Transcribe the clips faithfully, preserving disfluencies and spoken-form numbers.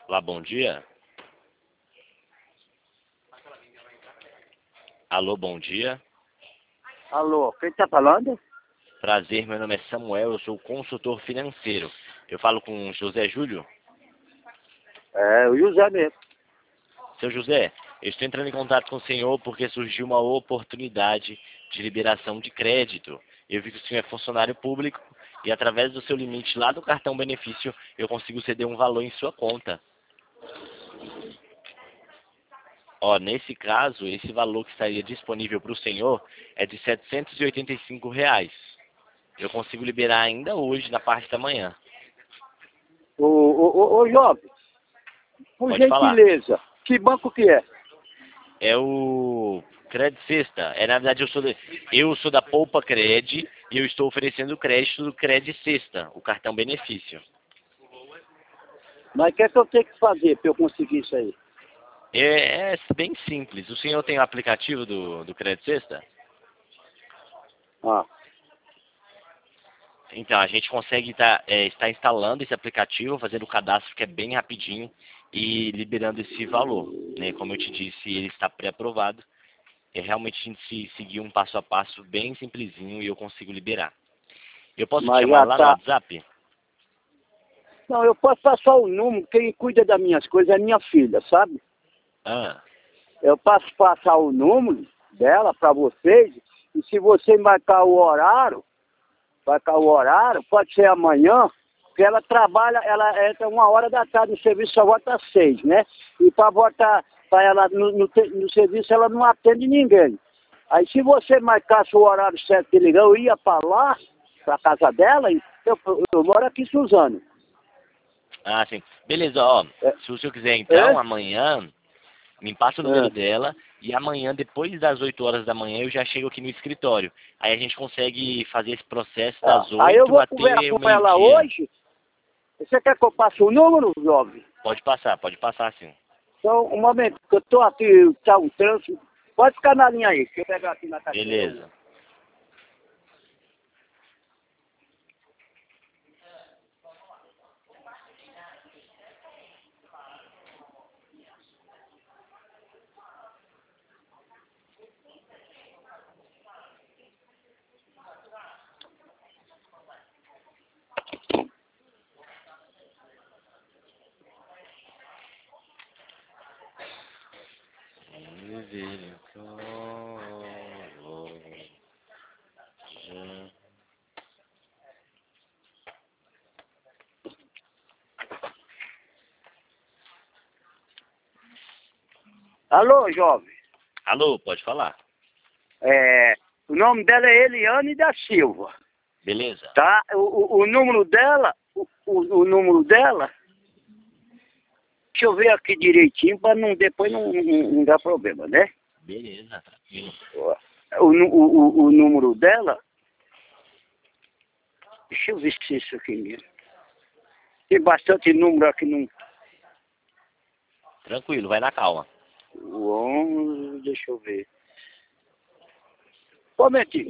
Olá, bom dia. Alô, bom dia. Alô, quem tá falando? Prazer, meu nome é Samuel, eu sou consultor financeiro. Eu falo com José Júlio. É, o José mesmo. Seu José, eu estou entrando em contato com o senhor porque surgiu uma oportunidade de liberação de crédito. Eu vi que o senhor é funcionário público e através do seu limite lá do cartão benefício eu consigo ceder um valor em sua conta. Ó, nesse caso, esse valor que estaria disponível para o senhor é de setecentos e oitenta e cinco reais. Eu consigo liberar ainda hoje, na parte da manhã. Ô, ô, ô, ô jovem, por Pode falar. gentileza, que banco que é? É o Cred Sexta. É, na verdade, eu sou, de, eu sou da Poupa Cred e eu estou oferecendo o crédito do Cred Sexta, o cartão benefício. Mas o que é que eu tenho que fazer para eu conseguir isso aí? É, é bem simples. O senhor tem o aplicativo do, do Cred Sexta? Ah, Então, a gente consegue tá, é, estar instalando esse aplicativo, fazendo o cadastro que é bem rapidinho e liberando esse valor. Né? Como eu te disse, ele está pré-aprovado. É realmente a gente se seguir um passo a passo bem simplesinho e eu consigo liberar. Eu posso te mas chamar já lá no tá. WhatsApp? Não, eu posso passar o número, quem cuida das minhas coisas é minha filha, sabe? Ah, Eu posso passar o número dela para vocês, e se você marcar o horário, marcar o horário, pode ser amanhã, porque ela trabalha, ela entra uma hora da tarde no serviço, só volta às seis, né? E para voltar para ela no, no, no serviço, ela não atende ninguém. Aí se você marcasse o horário certo de ligar, eu ia para lá, para casa dela, e eu, eu, eu moro aqui em Suzano. ah, sim. Beleza, ó. É, Se o senhor quiser é, então, amanhã, me passa o número é. dela e amanhã, depois das oito horas da manhã, eu já chego aqui no escritório. Aí a gente consegue fazer esse processo Tá. das Aí eu oito vou conversar até o com ela meio-dia. hoje. Você quer que eu passe o número, jovem? Pode passar, pode passar sim. Então, um momento, que eu tô aqui, tá um trânsito. Pode ficar na linha aí, deixa eu pegar aqui na carteira. Beleza. Alô, jovem. Alô, pode falar. É, o nome dela é Eliane da Silva, Beleza. tá? O, o, o número dela, o, o, o número dela, deixa eu ver aqui direitinho, para não, depois não, não, não dar problema, né? Beleza, tranquilo. O, nu- o, o, o número dela, deixa eu ver se é isso aqui mesmo. Tem bastante número aqui no Tranquilo, vai na calma. o onze, deixa eu ver. Um momentinho.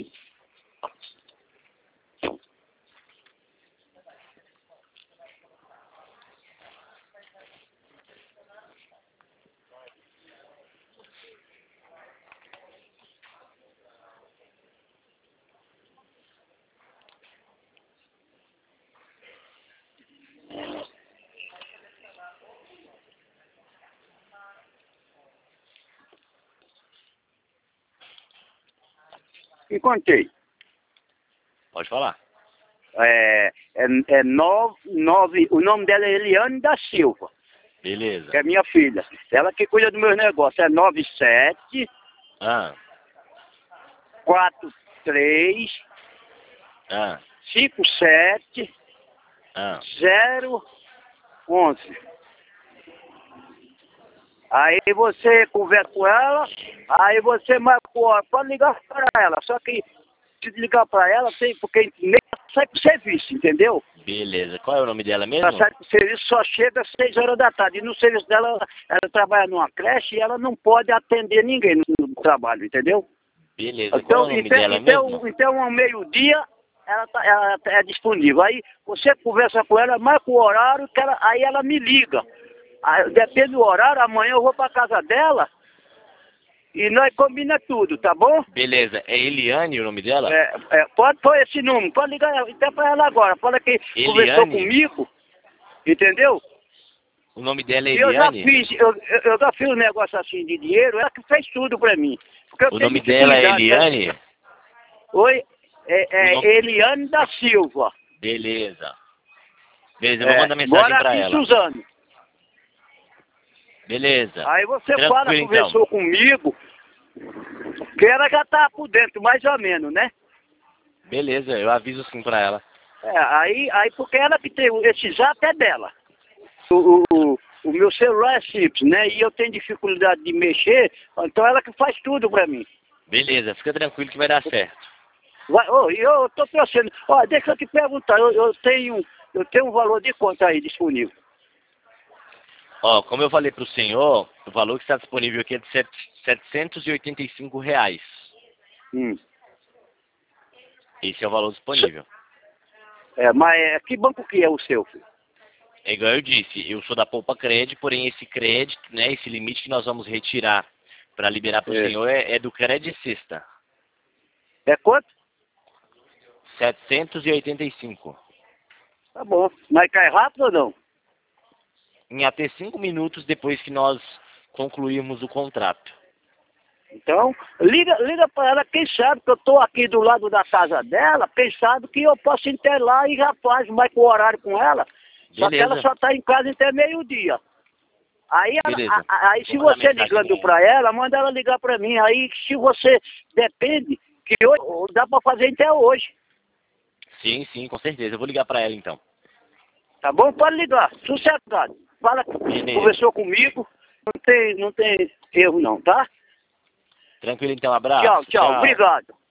Encontrei. Pode falar. É, é, é nove, nove, o nome dela é Eliane da Silva, Beleza. que é minha filha. Ela que cuida do meu negócio. É nove sete Ah, quatro três ah, cinco sete ah. zero onze. Aí você conversa com ela, aí você marcou, pode ligar para ela, só que se ligar para ela, tem, porque nem sai pro serviço, entendeu? Beleza. Qual é o nome dela Ela mesmo? sai pro serviço, só chega às seis horas da tarde. E no serviço dela, ela trabalha numa creche e ela não pode atender ninguém no, no trabalho, entendeu? Beleza. Qual é o Então, nome então, dela então, mesmo? então ao meio-dia, ela, tá, ela é disponível. Aí você conversa com ela, marca o horário, que ela, aí ela me liga. Aí, depende do horário, amanhã eu vou pra casa dela e nós combina tudo, tá bom? Beleza. É Eliane o nome dela? É, é, pode pôr esse número, pode ligar até pra ela agora. Fala que Eliane? Conversou comigo, entendeu? O nome dela é E eu já Eliane? fiz, eu, eu eu já fiz um negócio assim de dinheiro, ela que fez tudo pra mim. Porque eu O tenho nome dela é dificuldade, né? Eliane? Oi, é, é O nome- Eliane da Silva. Beleza. Beleza, eu vou É, mandar mensagem mora pra aqui em ela. Suzano. Beleza. Aí você Tranquilo, fala, então. conversou comigo, que ela já tá por dentro, mais ou menos, né? Beleza, eu aviso sim pra ela. É, aí, aí porque ela que tem, esse zap é dela. O, o, o meu celular é simples, né? E eu tenho dificuldade de mexer, então ela que faz tudo pra mim. Beleza, fica tranquilo que vai dar certo. Vai, ô, e eu tô pensando, ó, deixa eu te perguntar, eu, eu tenho, eu tenho um valor de conta aí disponível. Ó, como eu falei pro senhor, o valor que está disponível aqui é de sete- setecentos e oitenta e cinco reais. Hum. Esse é o valor disponível. É, mas é, que banco que é o seu, filho? É igual eu disse, eu sou da Poupa Cred, porém esse crédito, né, esse limite que nós vamos retirar para liberar para o É. senhor é, é do Cred Sexta. É quanto? setecentos e oitenta e cinco. Tá bom. Mas cai rápido ou não? Em até cinco minutos depois que nós concluirmos o contrato. Então, liga, liga para ela, quem sabe que eu tô aqui do lado da casa dela, quem sabe que eu posso ir lá e já faz mais com o horário com ela. Só que ela Beleza. só tá em casa até meio-dia. Aí, ela, Beleza. a- aí se Vou mandar você mensagem ligando pra para ela, manda ela ligar para mim. Aí se você depende, que hoje, dá para fazer até hoje. Sim, sim, com certeza. Eu vou ligar para ela então. Tá bom? Pode ligar. Sossegado. Fala, Beleza. conversou comigo. Não tem, não tem erro não, tá? Tranquilo então, abraço. Tchau, tchau. Obrigado.